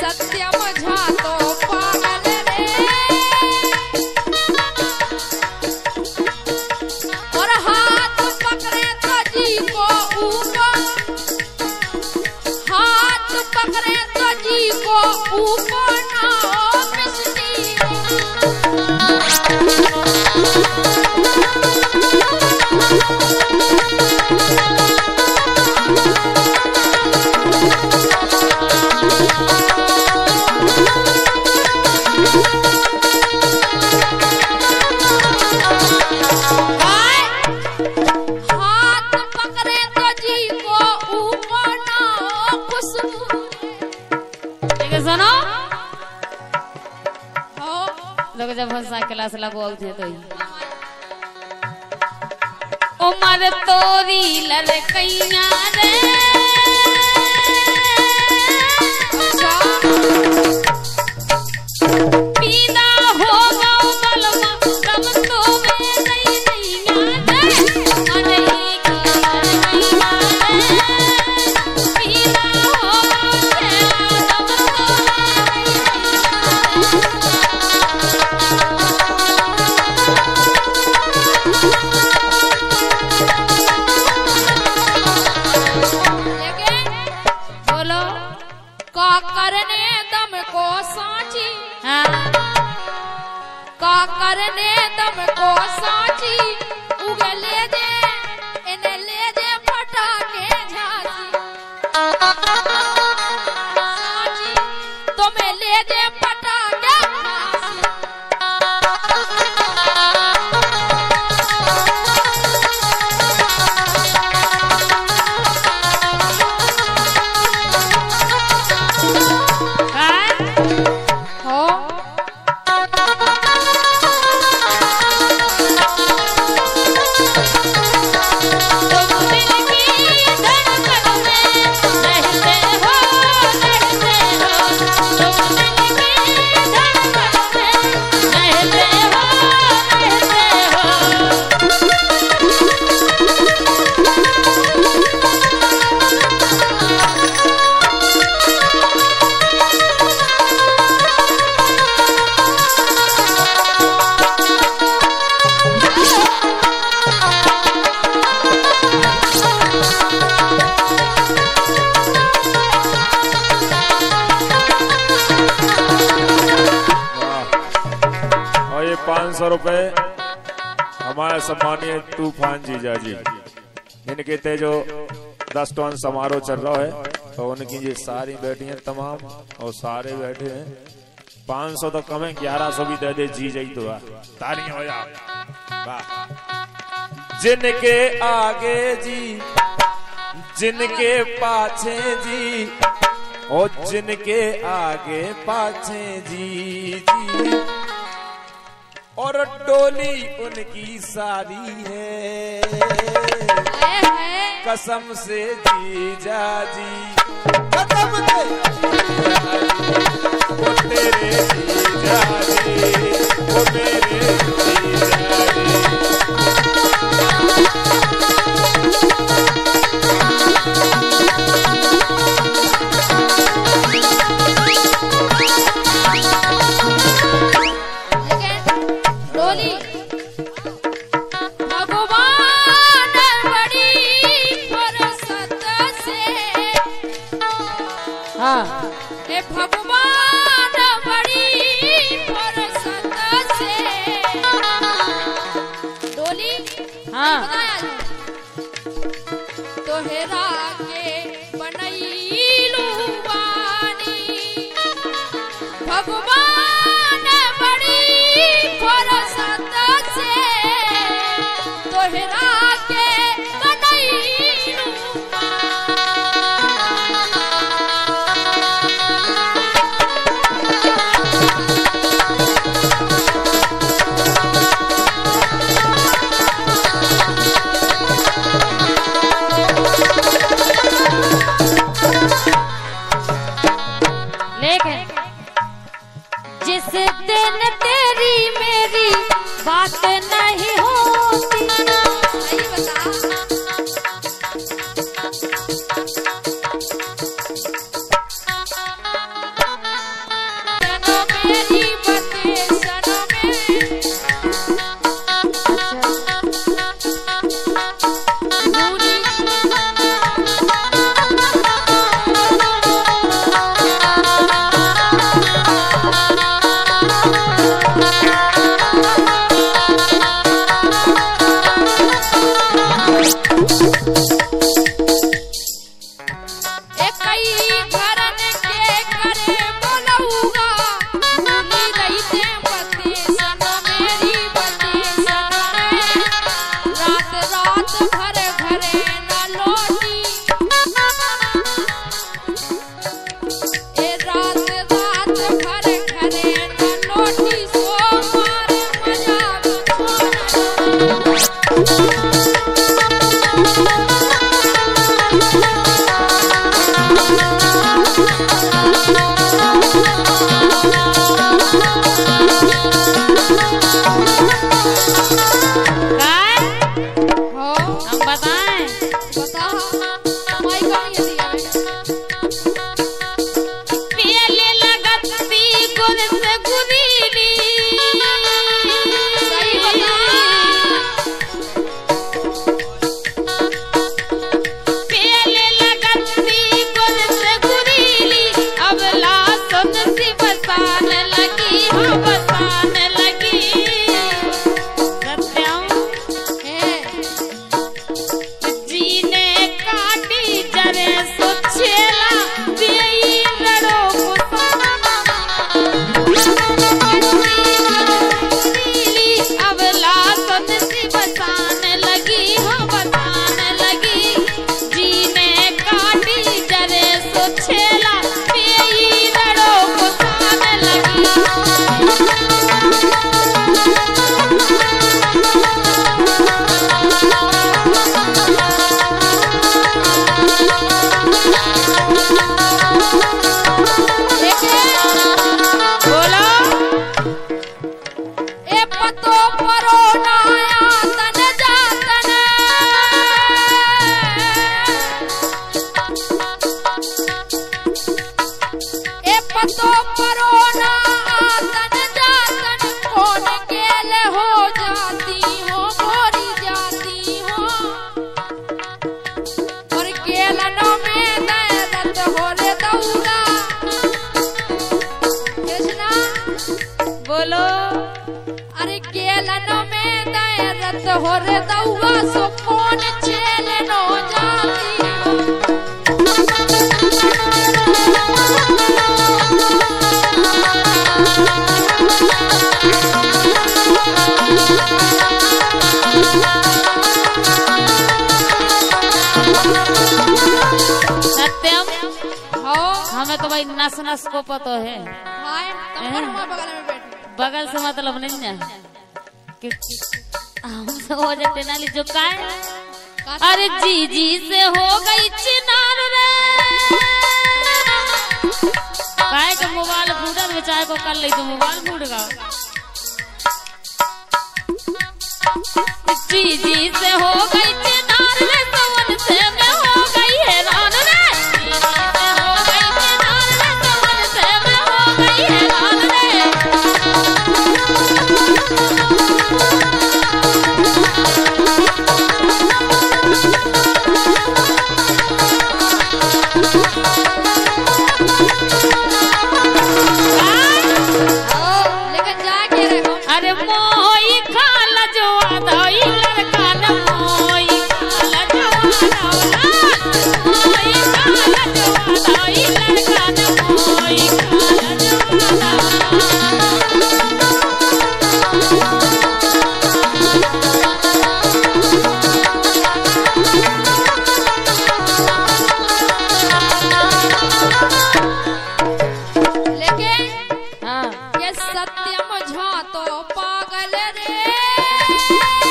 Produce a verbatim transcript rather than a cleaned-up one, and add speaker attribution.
Speaker 1: सत्यम झा तो पागल रे, और हाथ पकड़े तो जी को ऊपर, हाथ पकड़े तो जी को ऊपर ना मिस्टी लोग जब हंसा क्लास लगो थे तो उमर तोरी लड़कैया रे, अच्छा पीदा हो गौ बलमा तब तो में नहीं नैया रे, अरे की लड़कैया रे, पीदा हो गौ छेला तब तो करने दम को साची, हाँ का करने दम को साची, उगे ले दे इन्हें ले दे फटाके झांसी, साची तुम्हें ले दे फटाके झांसी,
Speaker 2: पाँच सौ रुपए हमारे सम्मानीय तूफान जीजा जी, इनके ते जो दस टन समारोह चल रहा है तो उनकी ये सारी बैठी हैं तमाम और सारे बैठे हैं। पाँच सौ तो कम है, ग्यारह सौ भी दे दे जी जाई तो ताली हो जा। जिनके आगे जी जिनके पाछे जी, और जिनके आगे पाछे जी जी, और डोली उनकी सारी है, कसम से जीजा जी, कसम से वो तेरे जीजा जी, वो मेरे जीजा जी।
Speaker 1: हे भगवान बड़ी फुर्सत से डोली, हाँ तोहरा के बनैलू बानी, भगवान बड़ी फुर्सत से तोहरा के बनैलू जिस दिन तेरी मेरी बात नहीं होती, सही बता पतो करो ना आतन जातन कौन केल हो जाती हो मोरी जाती हो और केलनों में नैरत हो रे दौड़ा कृष्णा
Speaker 3: बोलो
Speaker 1: अरे केलनों में नैरत हो रे दौड़ा सो कौन छेल नो जाती हो
Speaker 3: सत्यम
Speaker 1: हो
Speaker 3: हमें तो भाई नस नस को पता है
Speaker 1: हाय तुम कौन हमारे बगल में बैठे
Speaker 3: बगल से मतलब नहीं है कि हमसे हो जाते नाली जो का है अरे जी जी से हो गई चिनार रे काहे के मोबाइल फूटल बेचारे को कर ली तो मोबाइल फूट गया जी जी से हो गई चिनार रे सवन से मैं हो गई हैरान रे जी जी से हो गई चिनार रे सवन से मैं हो गई हैरान रे
Speaker 1: लेकिन जाके रहो
Speaker 3: अरे मोई खाला जो आधाई लड़का न मोई खाला जो आधाई मोई खाला जो आधाई लड़का न मोई खाला जो
Speaker 1: लेकिन
Speaker 3: हाँ
Speaker 1: ये सत्यम झा तो पागल रे